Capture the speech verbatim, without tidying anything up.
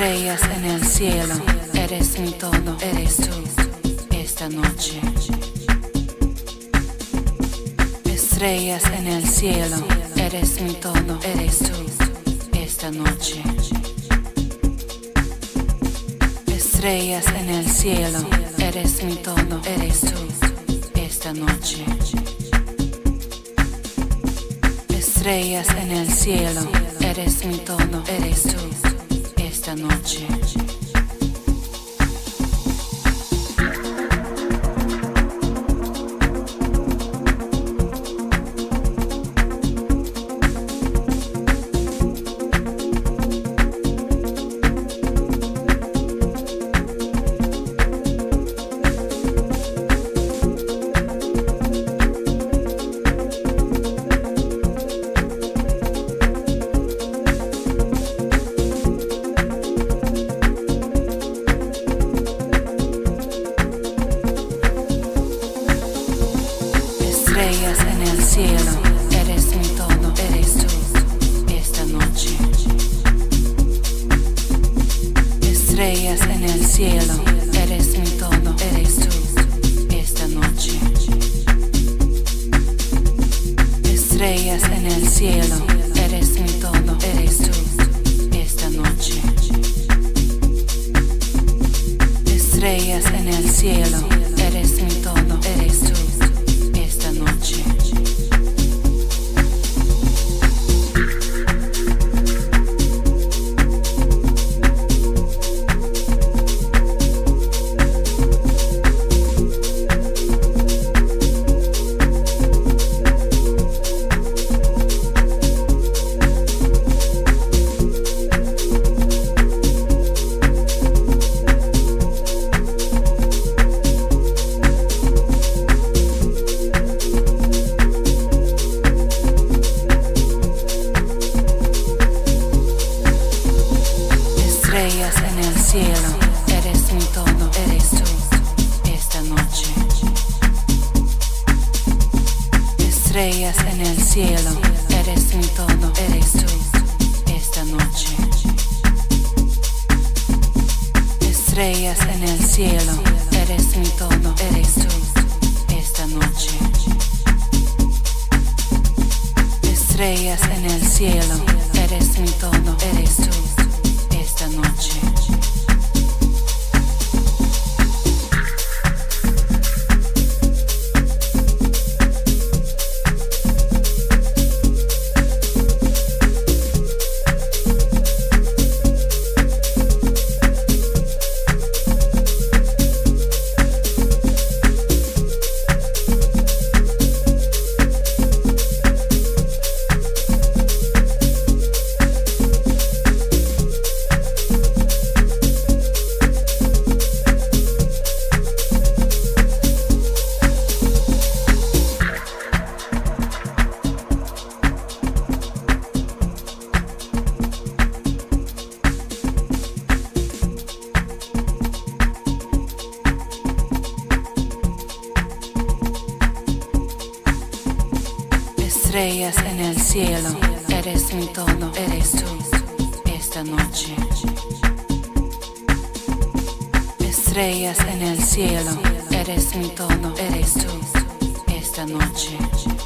Estrellas en el cielo, eres mi todo, eres tú, esta noche. Estrellas en el cielo, eres mi todo, eres tú, esta noche. Estrellas en el cielo, eres mi todo, eres tú, esta noche. Estrellas en el cielo, eres mi todo, eres tú, esta noche. Estrellas en el cielo, eres mi todo, eres tú, esta noche. Estrellas en el cielo, eres mi todo, eres tú, esta noche. Estrellas en el cielo, eres mi todo, eres tú, esta noche. Estrellas en el cielo, eres mi todo, eres tú, esta noche. Estrellas en el cielo, eres mi todo, eres tú, esta noche. Estrellas en el cielo, eres mi todo, eres tú, esta noche. Estrellas en el cielo, eres mi todo, eres tú, esta noche. Estrellas en el cielo, eres mi todo, eres tú, esta noche. Estrellas en el cielo, eres mi todo, eres tú, esta noche. Estrellas en el cielo, eres mi todo, eres tú, esta noche.